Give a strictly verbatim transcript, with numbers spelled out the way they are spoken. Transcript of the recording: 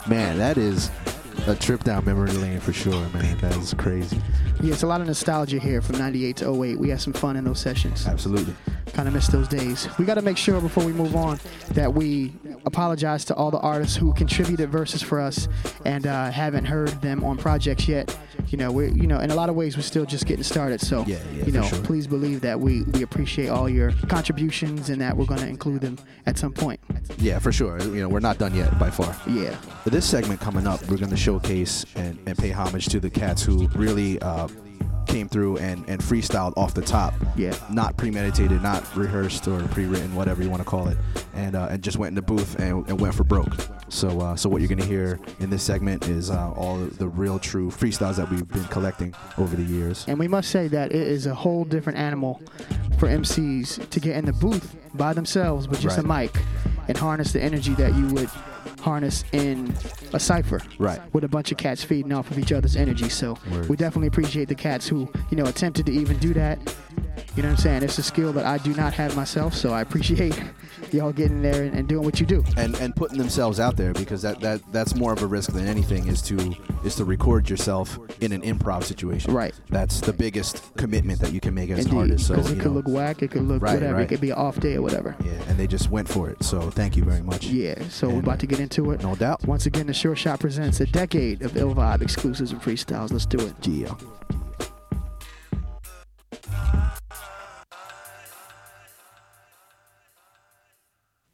Man, that is a trip down memory lane for sure, man. That is crazy. Yeah, it's a lot of nostalgia here from ninety-eight to oh eight. We had some fun in those sessions. Absolutely. Kind of miss those days. We got to make sure before we move on that we apologize to all the artists who contributed verses for us and uh, haven't heard them on projects yet. You know, we you know, in a lot of ways, we're still just getting started. So, yeah, yeah, you know, sure. please believe that we, we appreciate all your contributions and that we're going to include them at some point. Yeah, for sure. You know, we're not done yet by far. Yeah. For this segment coming up, we're going to showcase and, and pay homage to the cats who really uh, came through and, and freestyled off the top. Yeah. Not premeditated, not rehearsed or pre-written, whatever you want to call it. And uh, and just went in the booth and, and went for broke. So uh, so what you're going to hear in this segment is uh, all the real true freestyles that we've been collecting over the years. And we must say that it is a whole different animal for M Cs to get in the booth by themselves with just Right. a mic and harness the energy that you would harness in a cipher, Right. with a bunch of cats feeding off of each other's energy. So Word. we definitely appreciate the cats who, you know, attempted to even do that. You know what I'm saying? It's a skill that I do not have myself, so I appreciate y'all getting there and, and doing what you do. And and putting themselves out there, because that, that that's more of a risk than anything is to is to record yourself in an improv situation. Right. That's the biggest commitment that you can make as an Indeed, artist. So because it you could know, look whack, it could look Right, whatever, right. it could be an off day or whatever. Yeah, and they just went for it. So thank you very much. Yeah, so And, we're about to get into it. No doubt. Once again, the Sure Shot presents a decade of Ill Vibe exclusives and freestyles. Let's do it. Yeah.